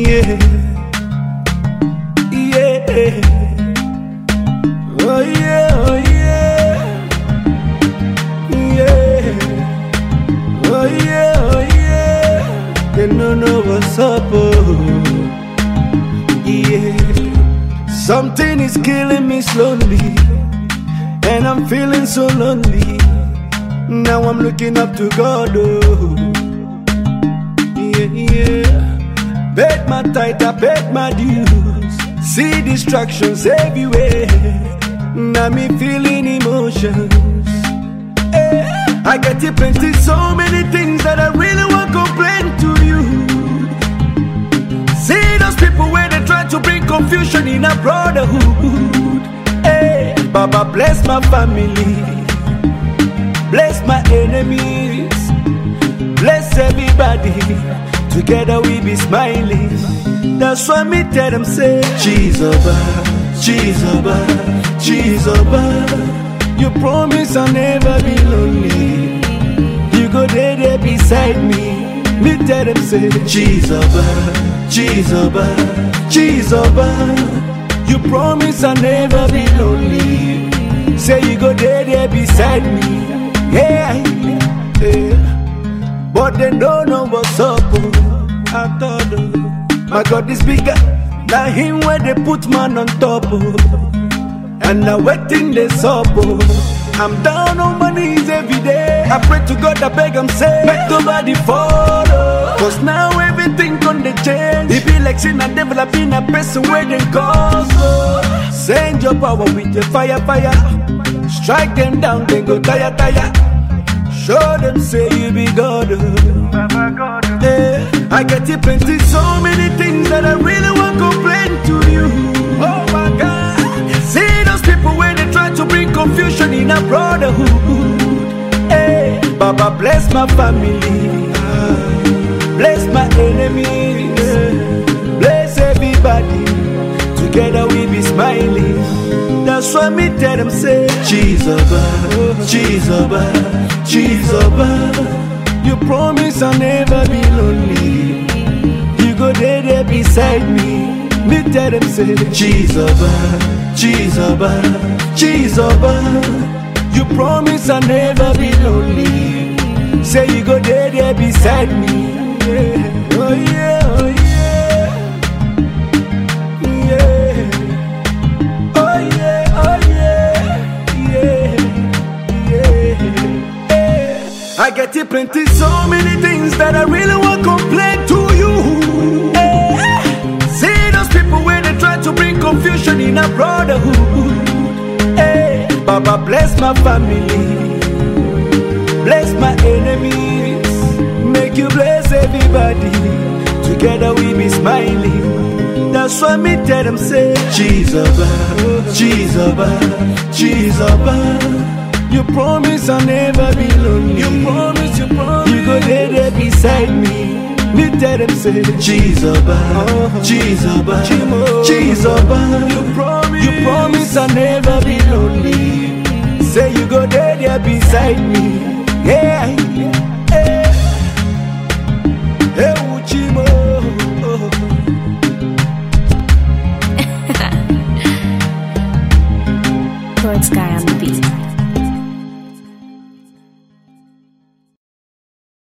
Yeah, yeah. Oh yeah, oh yeah, yeah. Oh yeah, oh yeah. They don't know what's up, oh yeah. Something is killing me slowly, and I'm feeling so lonely. Now I'm looking up to God, oh yeah, yeah. Paid my tithe, I paid my dues. See distractions everywhere. Now me feeling emotions. I get it plenty, so many things that I really want to complain to you. See those people where they try to bring confusion in a brotherhood. Hey, Baba bless my family, bless my enemies, bless everybody. Together we be smiling. That's why me tell them say, Jesus, Jesus, Jesus. You promise I'll never be lonely. You go there beside me. Me tell them say, Jesus, Jesus, Jesus. You promise I'll never be lonely. Say you go there beside me. Yeah, yeah. But they don't know what's up. I thought, my God is bigger. Now him where they put man on top. And now waiting this up. I'm down on my knees every day. I pray to God, I beg him say, make nobody follow. Cause now everything gonna change. It be like sin and developing a person where they cause. Send your power with your fire, fire. Strike them down, then go tire, tire. Show them say you be God. Yeah. I get it plenty, so many things that I really want to complain to you. Oh my God. See those people where they try to bring confusion in a brotherhood. Hey, Baba bless my family, bless my enemies, bless everybody. Together we be smiling. That's why me tell them say, Jesus, Jesus, Jesus. You promise I'll never be lonely. You go there beside me. Me tell them say, Jesus, Jesus, Jesus. You promise I'll never be lonely. Say you go there beside me. Yeah. Oh yeah, oh yeah, yeah. Oh yeah, oh yeah, yeah, yeah. I get it plenty, so many things that I really want to complain to you. See those people where they try to bring confusion in a brotherhood. Hey, Baba bless my family, bless my enemies, make you bless everybody. Together we be smiling. That's why me tell them say, Jesus, Jesus, Jesus. You promise I'll never be lonely. You promise, you go there beside me. Me tell them say, Jesus, Jesus, Jesus. You promise I'll never be lonely. Say you go there beside me. Yeah, yeah. Hey, Uchimo.